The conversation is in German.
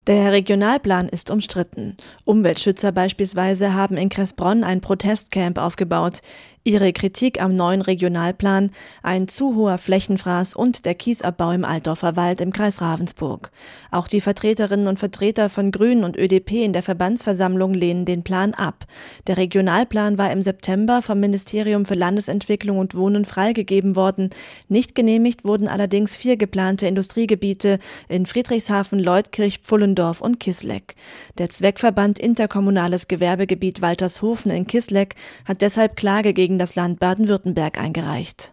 Der Regionalplan ist umstritten. Umweltschützer beispielsweise haben in Kressbronn ein Protestcamp aufgebaut. Ihre Kritik am neuen Regionalplan: ein zu hoher Flächenfraß und der Kiesabbau im Altdorfer Wald im Kreis Ravensburg. Auch die Vertreterinnen und Vertreter von Grünen und ÖDP in der Verbandsversammlung lehnen den Plan ab. Der Regionalplan war im September vom Ministerium für Landesentwicklung und Wohnen freigegeben worden. Nicht genehmigt wurden allerdings 4 geplante Industriegebiete in Friedrichshafen, Leutkirch, Pfullendorf und Kisleck. Der Zweckverband Interkommunales Gewerbegebiet Waltershofen in Kisleck hat deshalb Klage gegen das Land Baden-Württemberg eingereicht.